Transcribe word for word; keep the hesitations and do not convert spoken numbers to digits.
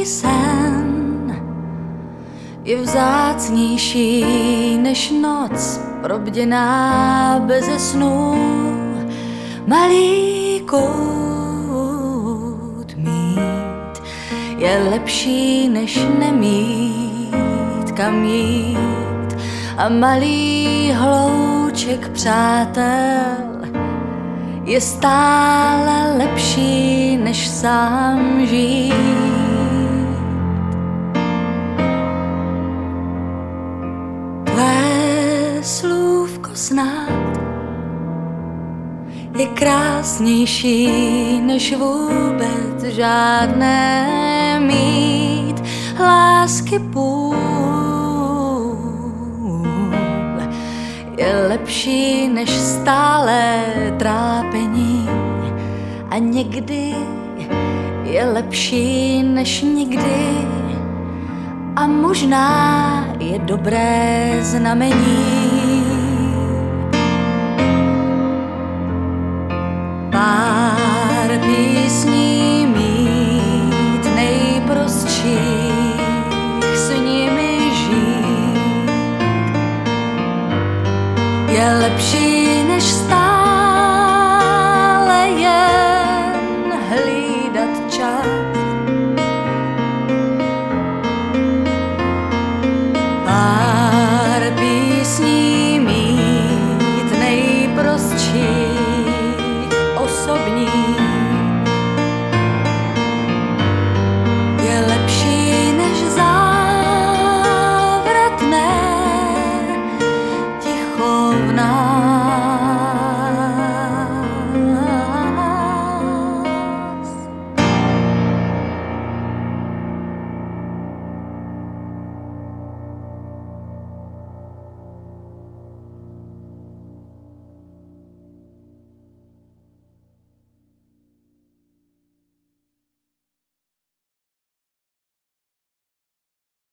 sen je vzácnější než noc probděná beze snů. Malý kout mít je lepší než nemít kam jít. A malý hlouček přátel je stále lepší než sám žít. Tvé slůvko snad je krásnější než vůbec žádné mít. Lásky půl je lepší než stále trápení a někdy je lepší než nikdy a možná je dobré znamení.